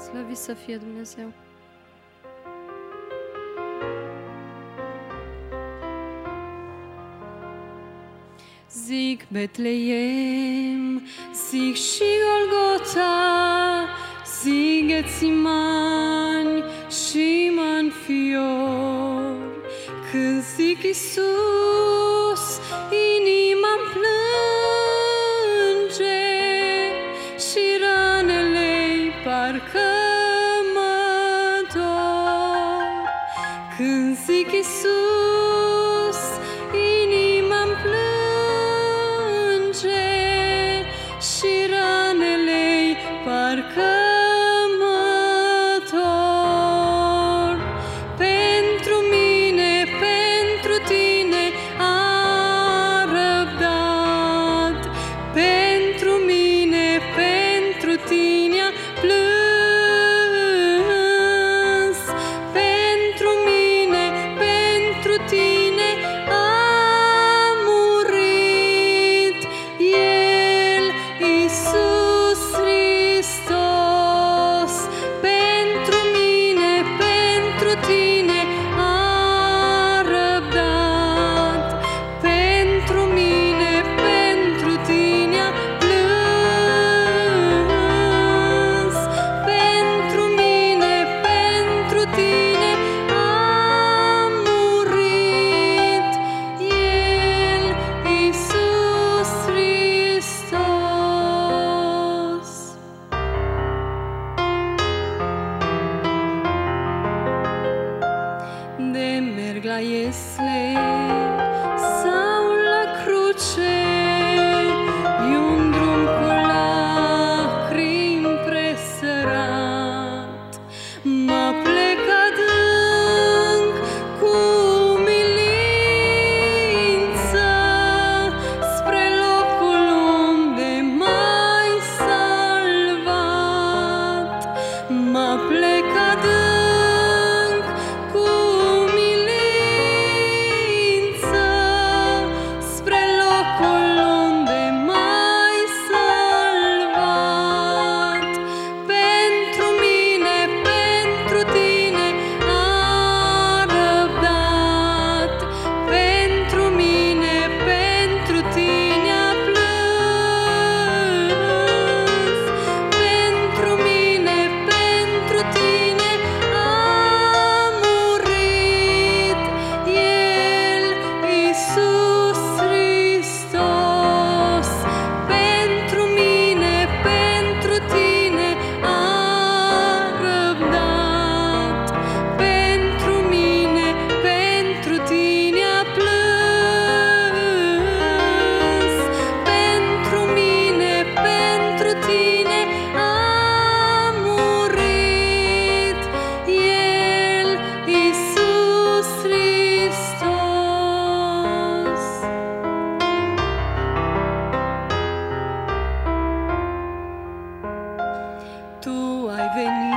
Slăvit să fie Dumnezeu! Zic Betleem, zic și Golgota, zic Ghețimani și Manfior. Când zic Iisus, inima-mi plânge și ranele-i parcă mă dor. Când zic Iisus, inima-mi plânge și ranele-i parcă mă dor. Pentru mine, pentru tine a răbdat, pentru mine, pentru tine a plâns, pentru mine, pentru tine a murit El, Iisus Hristos. Pentru mine, pentru tine a răbdat, pentru mine, pentru tine a plâns, pentru mine, pentru tine a murit El, Iisus Hristos. De merg la Iesle sau la cruce, e un drum cu lacrimi presărat. Mă plec adânc cu umilință spre locul unde m-ai salvat. Mă plec adânc cu umilință spre locul unde m-ai salvat. Pentru mine, pentru tine a răbdat, pentru mine, pentru tine a plâns, pentru mine, pentru tine a murit El, Iisus Hristos. Pentru mine, pentru tine a răbdat, pentru mine, pentru tine a plâns, pentru mine, pentru tine a murit El, Iisus Hristos. Tu ai venit